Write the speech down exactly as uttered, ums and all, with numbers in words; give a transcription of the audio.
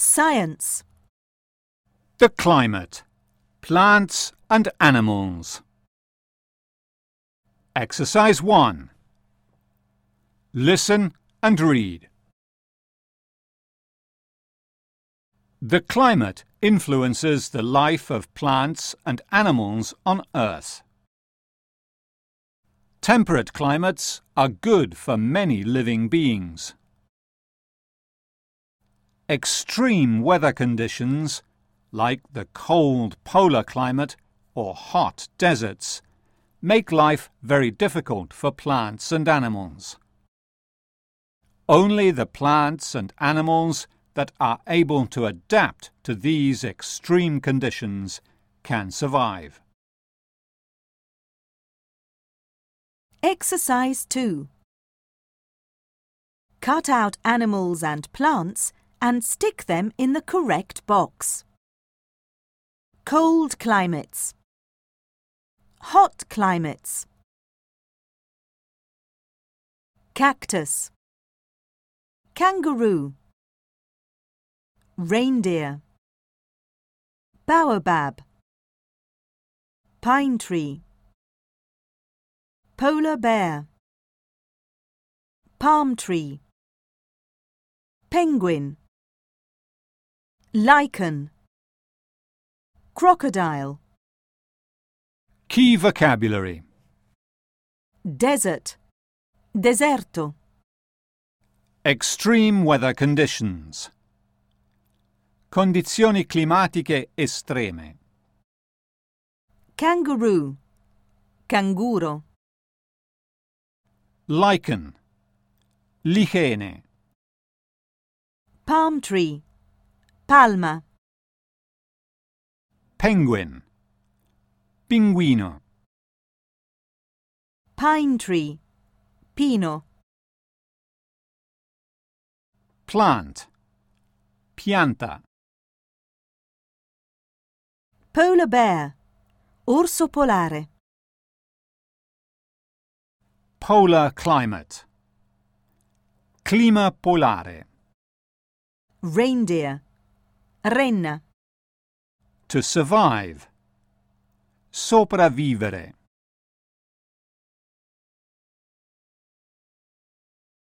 Science. The climate, plants and animals. Exercise one. Listen and read. The climate influences the life of plants and animals on Earth. Temperate climates are good for many living beings. Extreme weather conditions, like the cold polar climate or hot deserts, make life very difficult for plants and animals. Only the plants and animals that are able to adapt to these extreme conditions can survive. Exercise two. Cut out animals and plants and stick them in the correct box. Cold climates. Hot climates. Cactus. Kangaroo. Reindeer. Baobab. Pine tree. Polar bear. Palm tree. Penguin. Lichen. Crocodile. Key vocabulary. Desert. Deserto. Extreme weather conditions. Condizioni climatiche estreme. Kangaroo. Canguro. Lichen. Lichene. Palm tree. Palma. Penguin. Pinguino. Pine tree. Pino. Plant. Pianta. Polar bear. Orso polare. Polar climate. Clima polare. Reindeer. Renna. To survive. Sopravvivere.